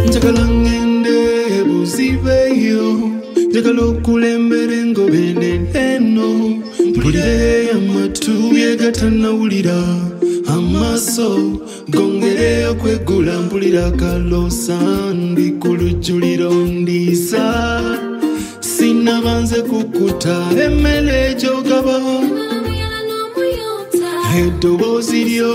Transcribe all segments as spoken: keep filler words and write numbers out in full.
njagala ngende buzibeyo, njagala okulembera engoberere eno. Mpulire amatu byegatanawulira, amaaso gongere okwegula. Mpulira kalosa ndi ku lujjuliro ndiisa, sinabanze kukuta emmere gy'ogaba eddoboozi lyo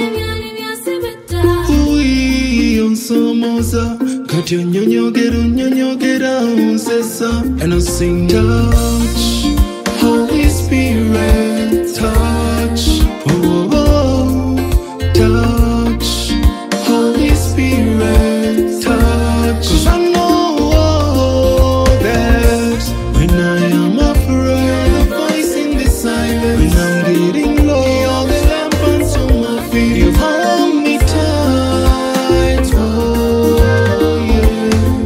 onsomoza kati onnyonyogera onnyonyogera onsesa. And I sing touch, Holy Spirit, touch, oh, oh, touch, Holy Spirit, touch. 'Cause I know that when I am afraid, a voice in the silence, when I'm getting low, you're the lamp unto my feet. You hold me tight, oh yeah.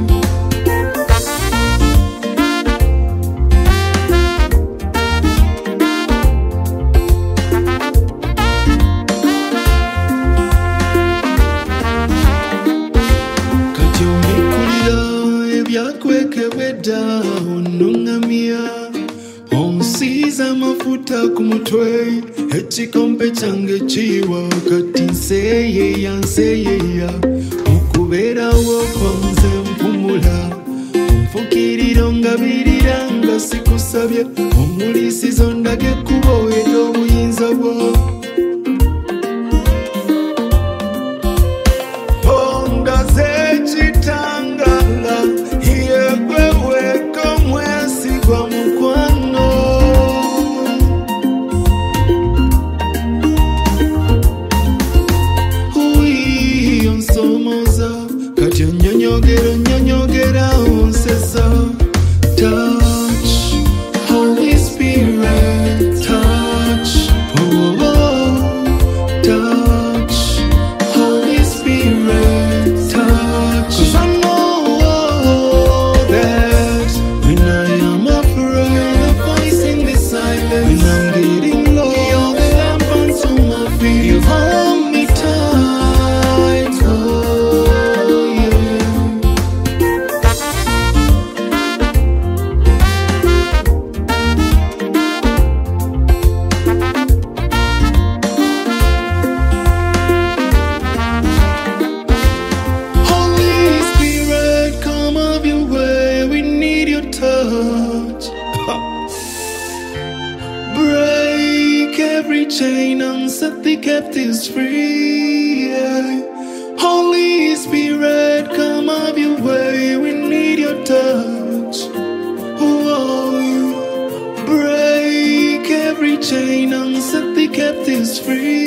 Kati ombikulira ebyakwekebedda onungamya, onsiiza amafuta ku mutwe, ekikompe kyange kiyiwa kati nseeyeya nseeyeya. Okubeerawo kwanze mpumula, onfukirira ngabirira nga sikusabye, omulisizo ndage ekkubo ery'obuyinza bwo. Ondaze ekitangala, yegwe weka mwesigwa mukwano. Uyi onsomoza kati onnyonyogera onnyonyogera onsesa. Touch, Holy Spirit, touch, oh, oh, touch, Holy Spirit, touch. 'Cause I know that when I am afraid, a voice in the silence, when I'm getting low, you're the lamp unto my feet. You hold me tight, oh yeah. Holy Spirit, come of your way, we need your touch. Break every chain and set the captives free. Yeah. Holy Spirit, come of your way, we need your touch. Oh, you break every chain and set the captives free.